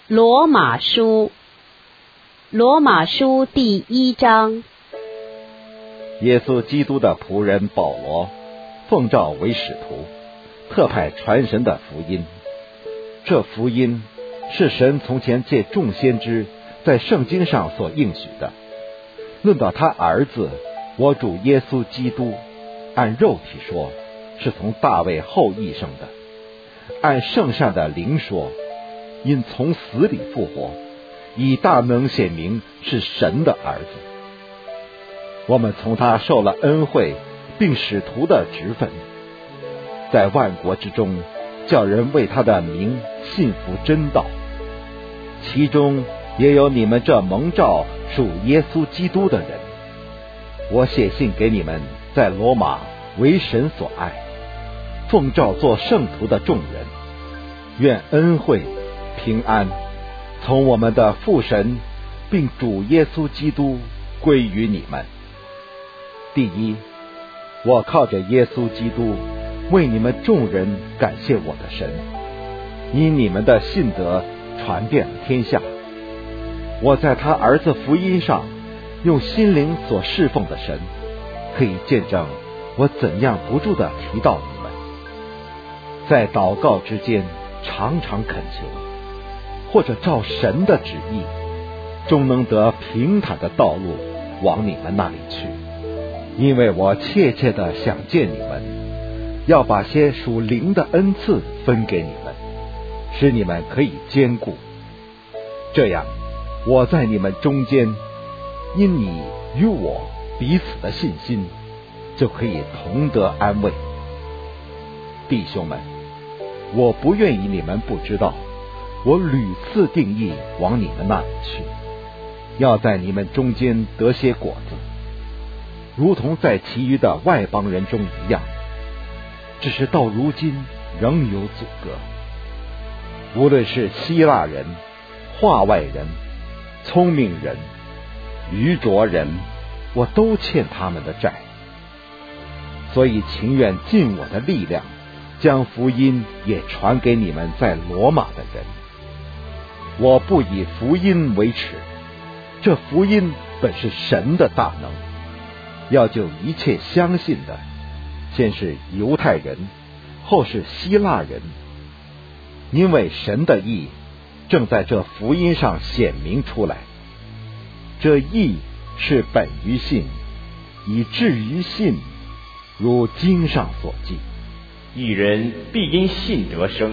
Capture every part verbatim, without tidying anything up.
罗马书，罗马书第一章。 耶稣基督的仆人保罗，奉召为使徒，特派传神的福音。这福音是神从前借众先知在圣经上所应许的。论到他儿子我主耶稣基督，按肉体说是从大卫后裔生的，按圣善的灵说因从死里复活，以大能显明是神的儿子。我们从他受了恩惠并使徒的职分，在万国之中叫人为他的名信服真道，其中也有你们这蒙召属耶稣基督的人。我写信给你们在罗马为神所爱，奉召做圣徒的众人，愿恩惠平安从我们的父神并主耶稣基督归于你们。第一，我靠着耶稣基督为你们众人感谢我的神，因你们的信德传遍了天下。我在他儿子福音上用心灵所侍奉的神，可以见证我怎样不住地提到你们，在祷告之间常常恳求，或者照神的旨意，终能得平坦的道路往你们那里去。因为我切切地想见你们，要把些属灵的恩赐分给你们，使你们可以坚固。这样我在你们中间，因你与我彼此的信心，就可以同得安慰。弟兄们，我不愿意你们不知道，我屡次定义往你们那里去，要在你们中间得些果子，如同在其余的外邦人中一样，只是到如今仍有阻隔。无论是希腊人、化外人、聪明人、愚拙人，我都欠他们的债，所以情愿尽我的力量，将福音也传给你们在罗马的人。我不以福音为耻，这福音本是神的大能，要救一切相信的，先是犹太人，后是希腊人。因为神的义正在这福音上显明出来，这义是本于信，以至于信，如经上所记， 义人必因信得生。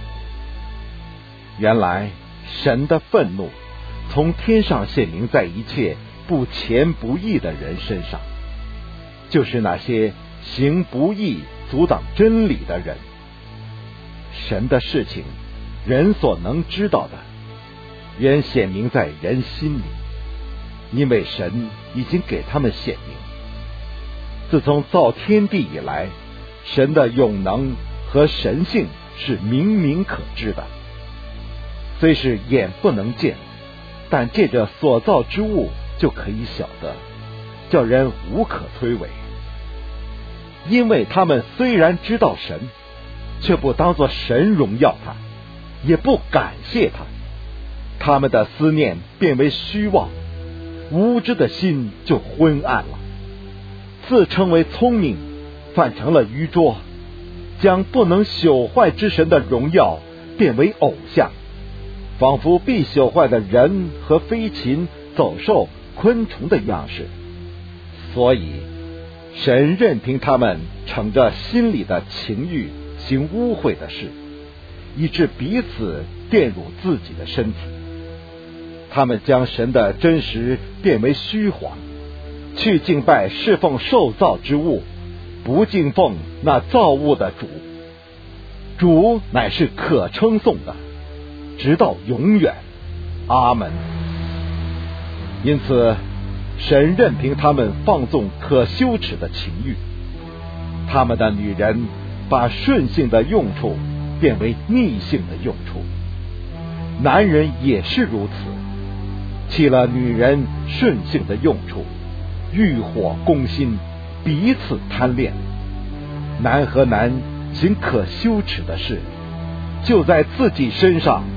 原来神的愤怒从天上显明在一切不虔不义的人身上，就是那些行不义阻挡真理的人。神的事情人所能知道的，原显明在人心里，因为神已经给他们显明。自从造天地以来，神的永能和神性是明明可知的，虽是眼不能见，但借着所造之物就可以晓得，叫人无可推诿。因为他们虽然知道神，却不当作神荣耀他，也不感谢他，他们的思念变为虚妄，无知的心就昏暗了。自称为聪明，反成了愚拙，将不能朽坏之神的荣耀变为偶像，仿佛必朽坏的人和飞禽、走兽、昆虫的样式。所以神任凭他们逞着心里的情欲行污秽的事，以致彼此玷辱自己的身体。他们将神的真实变为虚谎，去敬拜侍奉受造之物，不敬奉那造物的主。主乃是可称颂的，直到永远。阿门。因此神任凭他们放纵可羞耻的情欲，他们的女人把顺性的用处变为逆性的用处，男人也是如此，弃了女人顺性的用处，欲火攻心，彼此贪恋。男和男行可羞耻的事，就在自己身上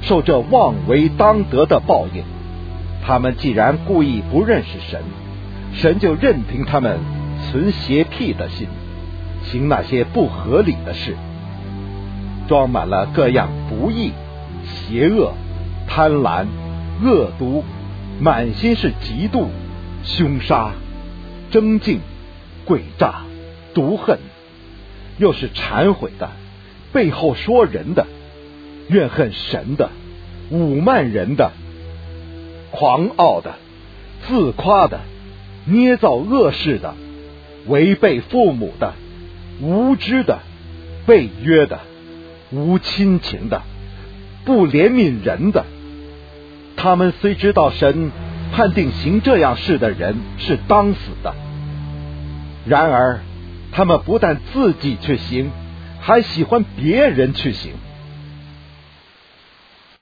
受这妄为当得的报应。他们既然故意不认识神，神就任凭他们存邪僻的心，行那些不合理的事，装满了各样不义、邪恶、贪婪、恶毒，满心是嫉妒、凶杀、争竞、诡诈、毒恨，又是忏悔的，背后说人的，怨恨神的，侮慢人的，狂傲的，自夸的，捏造恶事的，违背父母的，无知的，背约的，无亲情的，不怜悯人的。他们虽知道神判定行这样事的人是当死的，然而他们不但自己去行，还喜欢别人去行。